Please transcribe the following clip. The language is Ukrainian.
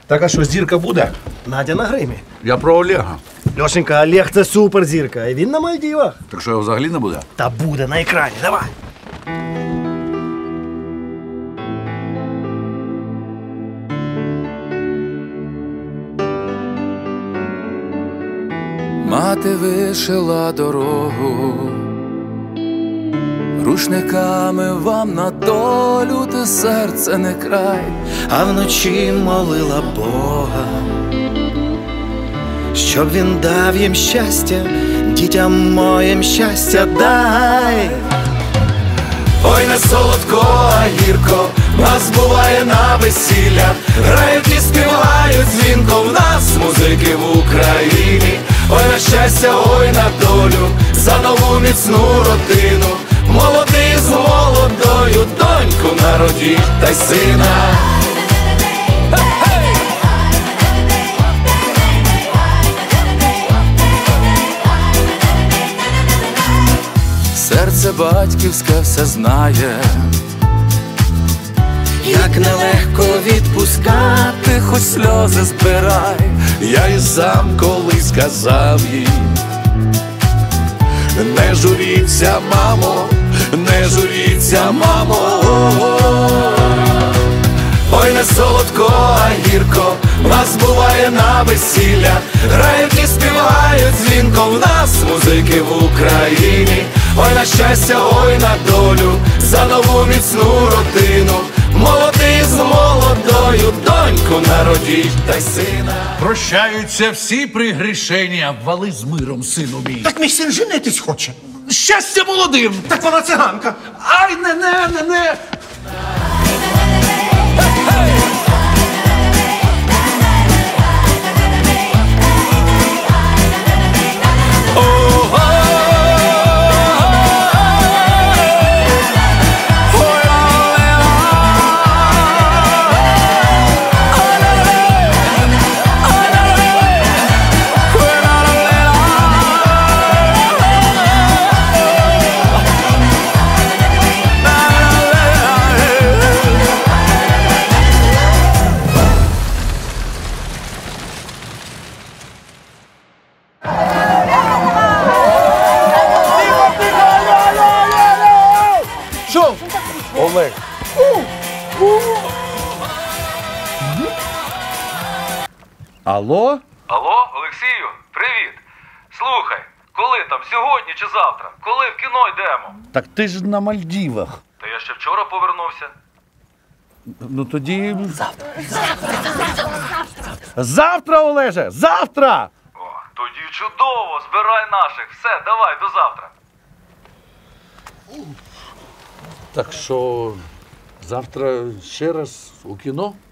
Так, а що, зірка буде? Надя на гримі. Я про Олега. Льошенька, Олег – це суперзірка, і він на Мальдівах. Так що його взагалі не буде? Та буде на екрані, давай. Мати вишила дорогу, рушниками вам на долю, те серце не край, А вночі молила Бога, щоб він дав їм щастя, дітям моїм щастя дай. Ой, не солодко, а гірко, нас буває на весіллях, грають і співають дзвінко, в нас музики в Україні. Ой, на щастя, ой, на долю, за нову міцну родину, молодий з молодою, доньку народіть та й сина. Серце батьківське все знає, Як нелегко відпускати, хоч сльози збирай. Я і сам колись казав їй: не журіться, мамо, не журіться, мамо. Ой, не солодко, а гірко, нас буває на весіллях, грають і співають дзвінко, в нас музики в Україні. Ой, на щастя, ой, на долю, за нову міцну родину, молодий з молодою, доньку народіть та й сина. Прощаються всі пригрішення, вали з миром, сину мій. Так мій син женитись хоче. Щастя молодим! Так вона циганка. Ай, не. Олег. Алло? Алло, Олексію, привіт. Слухай, коли там, сьогодні чи завтра? Коли в кіно йдемо? Так ти ж на Мальдівах. Та я ще вчора повернувся. Ну тоді... Завтра, Олеже, завтра! О, тоді чудово, збирай наших. Все, давай, до завтра. Так що завтра ще раз у кіно?